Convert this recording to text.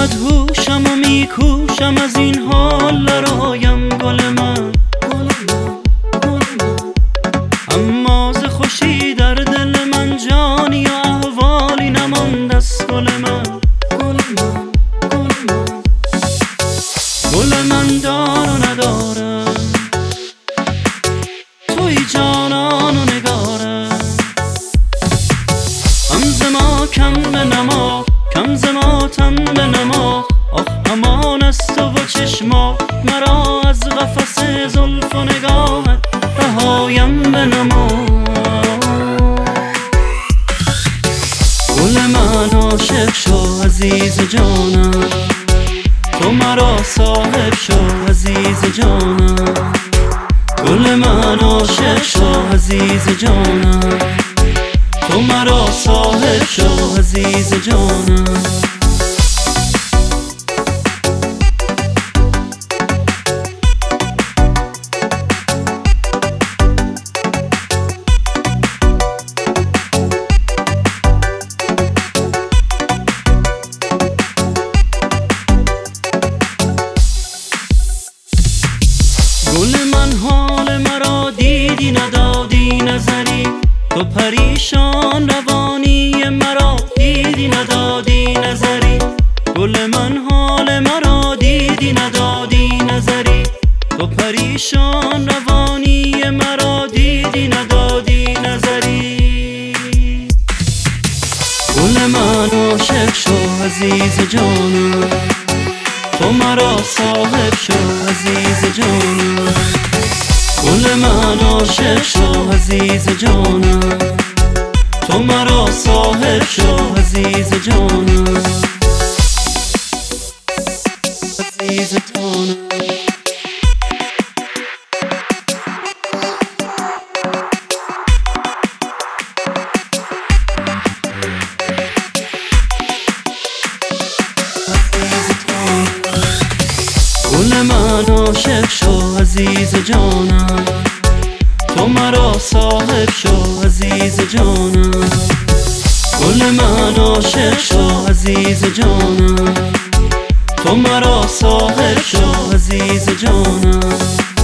مدهوشم و میکوشم از این حال برایم گل من، اما ز خوشی در دل من جانی و احوالی نمانده است گل من. گل من دار و ندارم، توی جانان و نگارم، هم ز ما کم بنما، کم ز ما تن بنما، آخ امان از تو و چشما، مرا از قفس زلف و نگاهت رهایم بنما. گل من عاشق شو عزیز جانم، تو مرا صاحب شو عزیز جانم. گل من عاشق شو عزیز جانم، تو مرا صاحب شو عزیز جانم. گل من حال مرا دیدی ندادی نظری، تو پریشان روانی مرا دیدی ندادی نظری. گل من حال مرا دیدی ندادی نظری، تو پریشان روانی مرا دیدی ندادی نظری. گل من عاشق شو عزیز جانم، تو مرا صاحب شو عزیز جانم. گل من عاشق شو عزیز جانم، تو مرا صاحب شو عزیز جانم. عزیز جانم. گل من عاشق شو عزیز جانم، تو مرا صاحب شو عزیز جانم. گل من عاشق شو عزیز جانم، تو مرا صاحب شو عزیز جانم.